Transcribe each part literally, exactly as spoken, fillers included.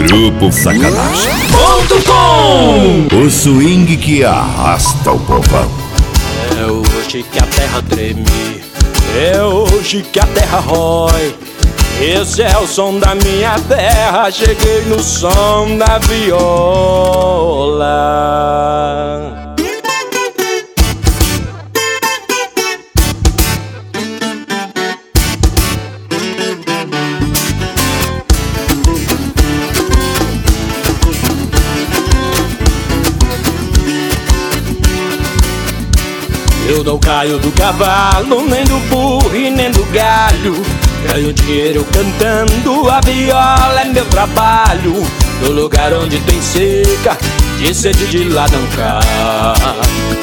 Grupo Sacanagem ponto com, o swing que arrasta o povão. É hoje que a terra treme, é hoje que a terra rói. Esse é o som da minha terra, cheguei no som da viola. Eu não caio do cavalo, nem do burro e nem do galho. Ganho dinheiro cantando, a viola é meu trabalho. No lugar onde tem seca, de sede de lá não cai.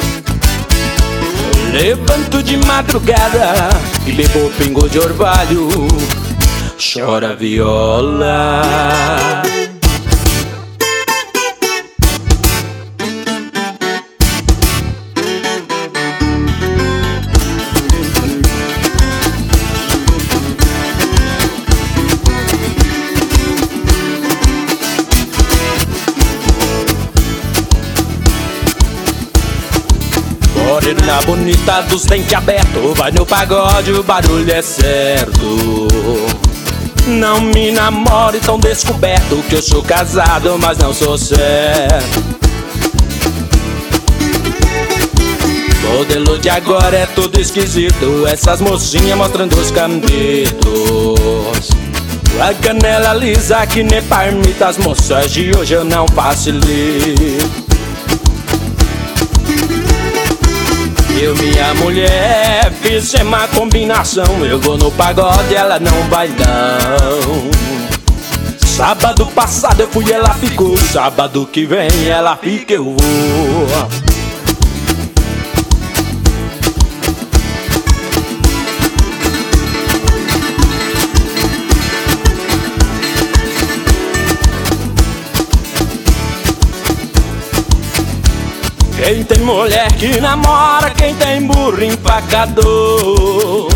Eu levanto de madrugada e bebo pingo de orvalho. Chora viola. Morena bonita dos dentes abertos, vai no pagode, o barulho é certo. Não me namore tão descoberto, que eu sou casado, mas não sou certo. Modelo de agora é tudo esquisito, essas mocinhas mostrando os cambitos. A canela lisa que nem parmita, as moças de hoje eu não facilito. Eu e minha mulher fizemos uma combinação, eu vou no pagode, ela não vai não. Sábado passado eu fui, ela ficou, sábado que vem ela fica, eu vou. Quem tem mulher que namora, quem tem burro empacador.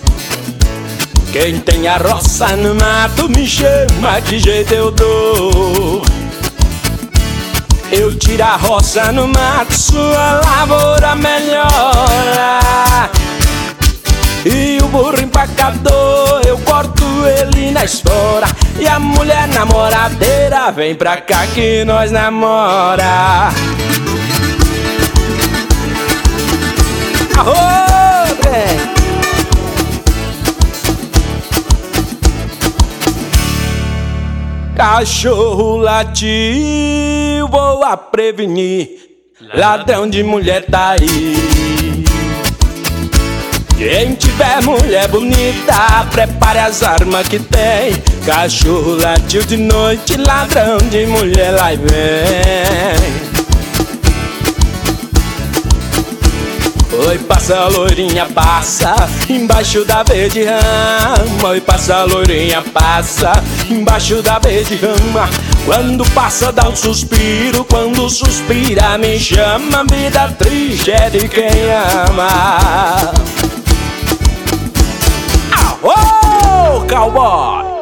Quem tem a roça no mato me chama, que jeito eu dou. Eu tiro a roça no mato, sua lavoura melhora. E o burro empacador, eu corto ele na espora. E a mulher namoradeira, vem pra cá que nós namora. Arô, trem! Cachorro latiu, vou a prevenir. Ladrão de mulher tá aí. Quem tiver mulher bonita, prepare as armas que tem. Cachorro latiu de noite, ladrão de mulher lá vem. Oi, passa, loirinha, passa, embaixo da verde rama. Oi, passa, loirinha, passa, embaixo da verde rama. Quando passa dá um suspiro, quando suspira me chama. Vida triste é de quem ama. Aô, cowboy!